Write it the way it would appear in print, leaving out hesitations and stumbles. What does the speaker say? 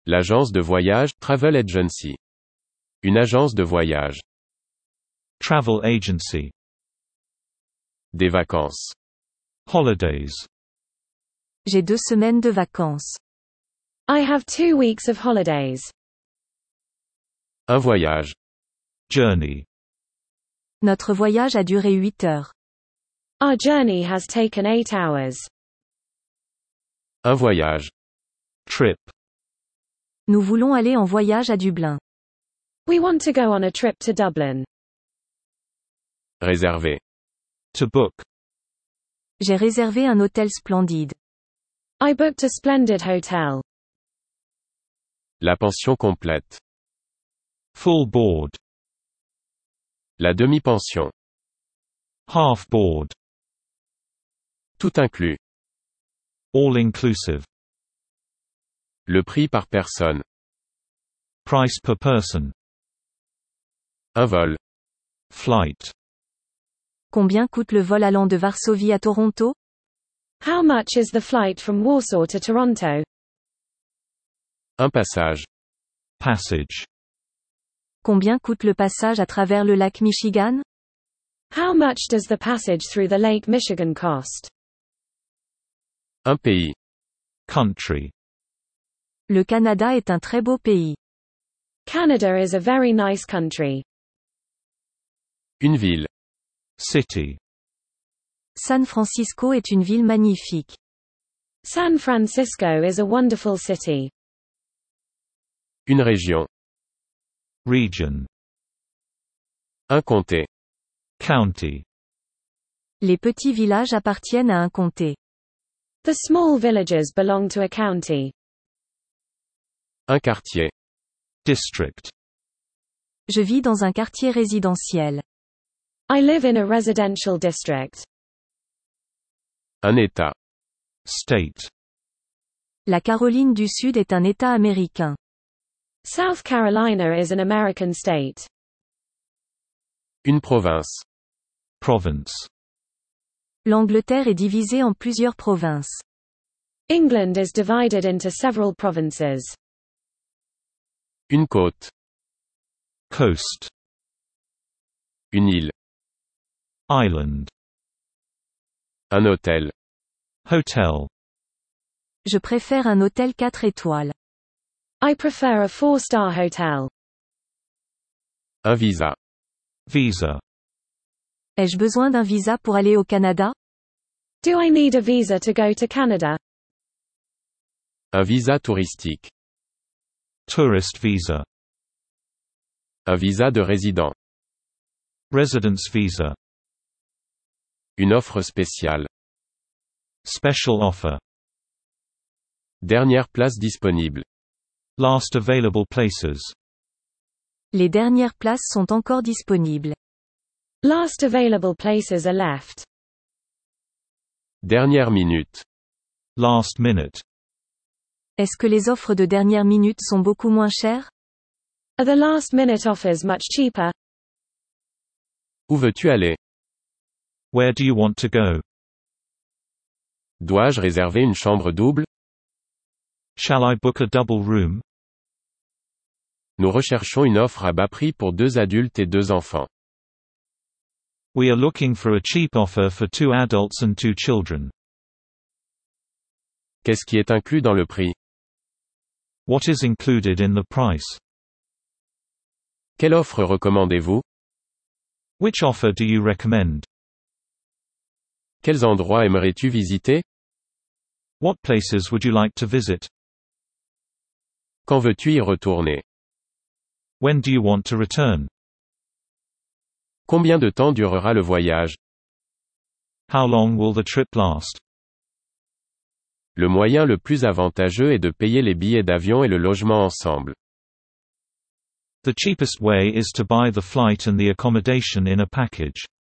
L'agence de voyage, travel agency. Une agence de voyage. Travel agency. Des vacances. Holidays. J'ai 2 semaines de vacances. I have 2 weeks of holidays. Un voyage. Journey. Notre voyage a duré 8 heures. Our journey has taken 8 hours. Un voyage. Trip. Nous voulons aller en voyage à Dublin. We want to go on a trip to Dublin. Réserver. To book. J'ai réservé un hôtel splendide. I booked a splendid hotel. La pension complète. Full board. La demi-pension. Half board. Tout inclus. All inclusive. Le prix par personne. Price per person. Un vol. Flight. Combien coûte le vol allant de Varsovie à Toronto? How much is the flight from Warsaw to Toronto? Un passage. Passage. Combien coûte le passage à travers le lac Michigan? How much does the passage through the Lake Michigan cost? Un pays. Country. Le Canada est un très beau pays. Canada is a very nice country. Une ville. City. San Francisco est une ville magnifique. San Francisco is a wonderful city. Une région. Region. Un comté. County. Les petits villages appartiennent à un comté. The small villages belong to a county. Un quartier. District. Je vis dans un quartier résidentiel. I live in a residential district. Un État. State. La Caroline du Sud est un État américain. South Carolina is an American state. Une province. Province. L'Angleterre est divisée en plusieurs provinces. England is divided into several provinces. Une côte. Coast. Une île. Island. Un hôtel. Hotel. Je préfère un hôtel 4 étoiles. I prefer a 4-star hotel. Un visa. Visa. Ai-je besoin d'un visa pour aller au Canada? Do I need a visa to go to Canada? Un visa touristique. Tourist visa. Un visa de résident. Residence visa. Une offre spéciale. Special offer. Dernière place disponible. Last available places. Les dernières places sont encore disponibles. Last available places are left. Dernière minute. Last minute. Est-ce que les offres de dernière minute sont beaucoup moins chères? Are the last minute offers much cheaper? Où veux-tu aller? Where do you want to go? Dois-je réserver une chambre double? Shall I book a double room? Nous recherchons une offre à bas prix pour 2 adultes et 2 enfants. We are looking for a cheap offer for 2 adults and 2 children. Qu'est-ce qui est inclus dans le prix? What is included in the price? Quelle offre recommandez-vous? Which offer do you recommend? Quels endroits aimerais-tu visiter? What places would you like to visit? Quand veux-tu y retourner? When do you want to return? Combien de temps durera le voyage? How long will the trip last? Le moyen le plus avantageux est de payer les billets d'avion et le logement ensemble. The cheapest way is to buy the flight and the accommodation in a package.